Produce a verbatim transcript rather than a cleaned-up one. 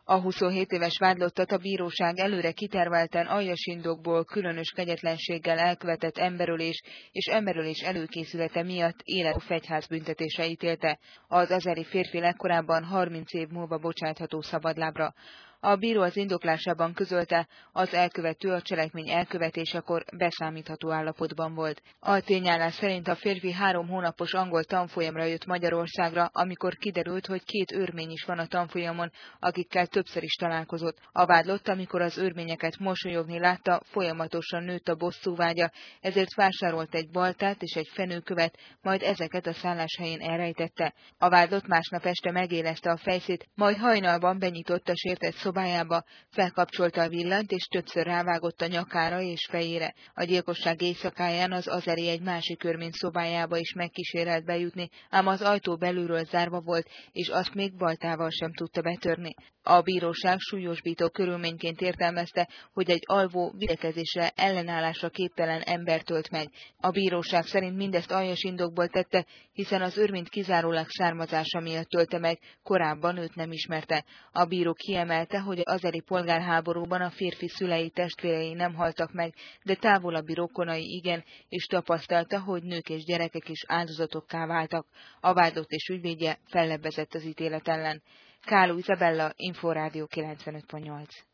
A huszonhét éves vádlottat a bíróság előre kitervelten aljas indokból különös kegyetlenséggel elkövetett emberölés és emberölés előkészülete miatt életfogytig fegyházbüntetésre ítélte. Az azeri férfi legkorábban harminc év múlva bocsátható szabadlábra. A bíró az indoklásában közölte, az elkövető a cselekmény elkövetésekor beszámítható állapotban volt. A tényállás szerint a férfi három hónapos angol tanfolyamra jött Magyarországra, amikor kiderült, hogy két őrmény is van a tanfolyamon, akikkel többször is találkozott. A vádlott, amikor az őrményeket mosolyogni látta, folyamatosan nőtt a bosszúvágya, ezért vásárolt egy baltát és egy fenőkövet, majd ezeket a szálláshelyén elrejtette. A vádlott másnap este megélezte a fejszét, majd hajnalban benyitott a sértett szobájába, felkapcsolta a villanyt és többször rávágott a nyakára és fejére. A gyilkosság éjszakáján az azeri egy másik őrmény szobájába is megkísérelt bejutni, ám az ajtó belülről zárva volt, és azt még baltával sem tudta betörni. A bíróság súlyosbító körülményként értelmezte, hogy egy alvó védekezésre, ellenállásra képtelen embert ölt meg. A bíróság szerint mindezt aljas indokból tette, hiszen az őrményt kizárólag származása miatt ölte meg, korábban őt nem ismerte. A bíró kiemelte, hogy az azeri polgárháborúban a férfi szülei, testvérei nem haltak meg, de távolabbi rokonai igen, és tapasztalta, hogy nők és gyerekek is áldozatokká váltak. A vádlott és ügyvédje fellebbezett az ítélet ellen. Káló Izabella, Inforádió kilencvenöt pont nyolc.